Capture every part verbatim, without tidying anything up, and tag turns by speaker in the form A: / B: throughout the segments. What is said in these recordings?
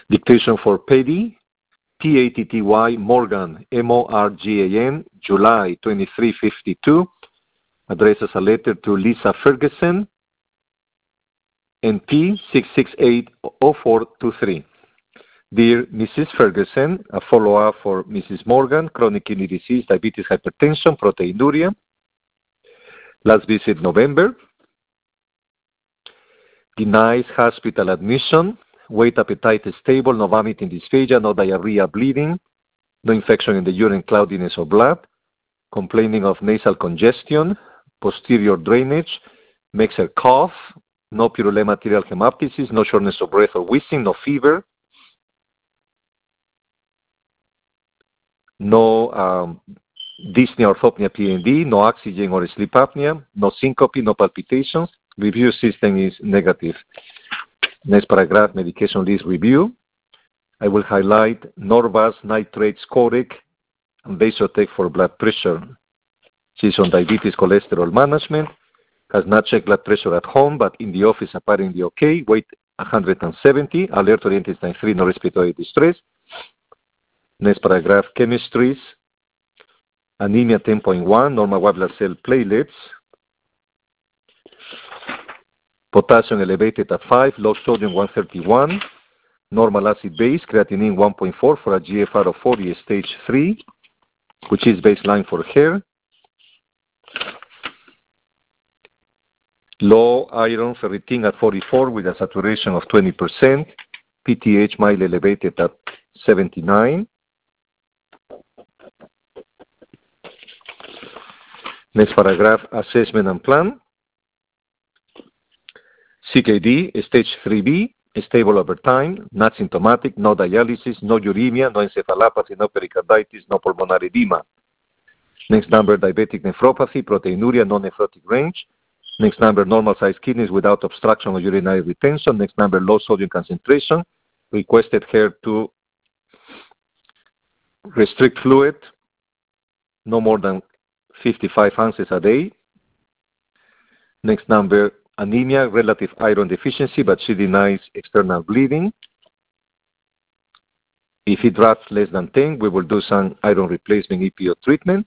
A: Dictation for Patty, P A T T Y, Morgan, M O R G A N, July twenty-third fifty-two. Addresses a letter to Lisa Ferguson, N P six six eight zero four two three. Dear Missus Ferguson, a follow-up for Missus Morgan, chronic kidney disease, diabetes, hypertension, proteinuria. Last visit November. Denies hospital admission. Weight, appetite stable, no vomiting, dysphagia, no diarrhea, bleeding, no infection in the urine, cloudiness or blood, complaining of nasal congestion, posterior drainage, makes her cough, no purulent material hemoptysis, no shortness of breath or wheezing, no fever, no um, dyspnea, orthopnea, P N D, no oxygen or sleep apnea, no syncope, no palpitations. Review system is negative. Next paragraph, medication list review. I will highlight Norvasc, nitrates, Corec, and Vasotec for blood pressure. She's on diabetes cholesterol management, has not checked blood pressure at home, but in the office apparently okay. Weight one hundred seventy, alert oriented time three, no respiratory distress. Next paragraph, chemistries. Anemia ten point one, normal white blood cell platelets. Potassium elevated at five, low sodium one thirty-one, normal acid base, creatinine one point four for a G F R of forty, stage three, which is baseline for her. Low iron ferritin at forty-four with a saturation of twenty percent, P T H mildly elevated at seventy-nine. Next paragraph, assessment and plan. C K D, stage three B, stable over time, not symptomatic, no dialysis, no uremia, no encephalopathy, no pericarditis, no pulmonary edema. Next number, diabetic nephropathy, proteinuria, no nephrotic range. Next number, normal sized kidneys without obstruction or urinary retention. Next number, low sodium concentration. Requested her to restrict fluid, no more than fifty-five ounces a day. Next number, anemia, relative iron deficiency, but she denies external bleeding. If it drops less than ten, we will do some iron replacement E P O treatment.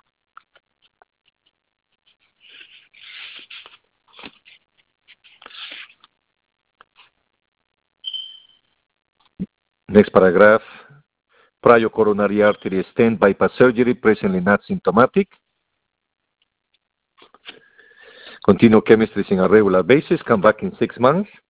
A: Next paragraph, prior coronary artery stent bypass surgery, presently not symptomatic. Continue chemistries on a regular basis, come back in six months.